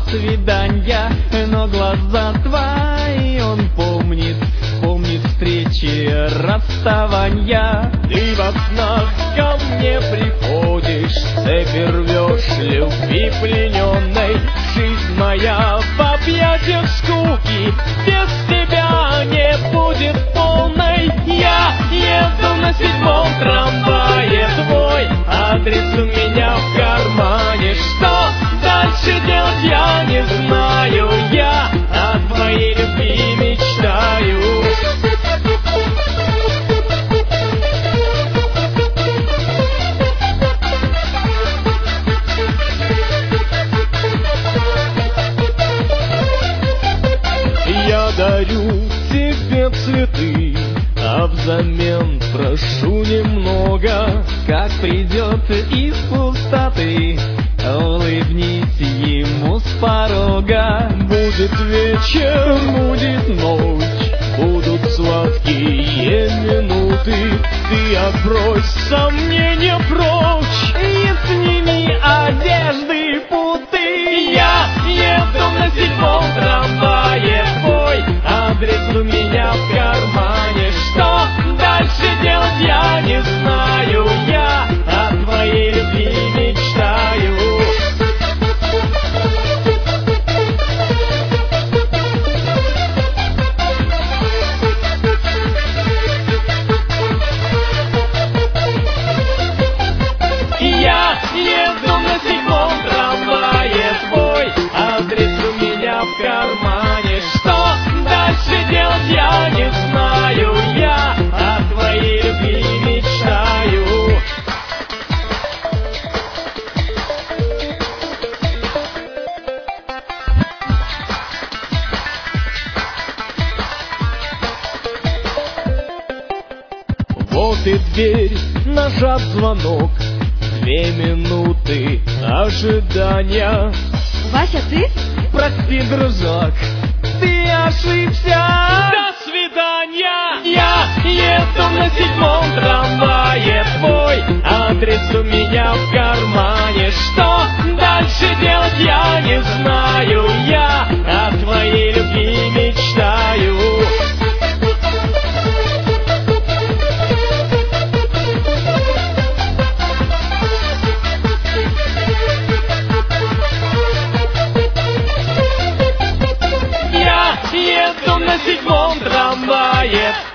свидания, но глаза твои он помнит, помнит встречи, расставания. Ты во снах ко мне приходишь, цепи рвешь любви плененной. Жизнь моя в объятиях скуки, без тебя не будет полной. Я еду на 7-м трамвае, твой адрес у меня в кармане. Что дальше делать я не знаю, я о твоей любви мечтаю. Я дарю тебе цветы, а взамен прошу немного. Как придет из пустоты, улыбнись ему с порога. Будет вечер, будет ночь, будут сладкие минуты. Ты отбрось сомнения прочь и сними одежды путы. Я еду на 7-м трамвае, твой адрес у меня в кармане. Что дальше делать я не знаю, я о твоей любви мечтаю. Я еду на 7-м трамвае, твой адрес у меня в кармане. Что дальше делать я не знаю, я о твоей любви мечтаю. Вот и дверь, нажат звонок, 2 минуты ожидания. Вася, ты? Прости, дружок, ты ошибся. До свидания. Я еду на 7-м трамвае, твой адрес у меня в кармане. Что дальше делать я не знаю, я о твоей любви мечтаю. Я еду на 7-м трамвае,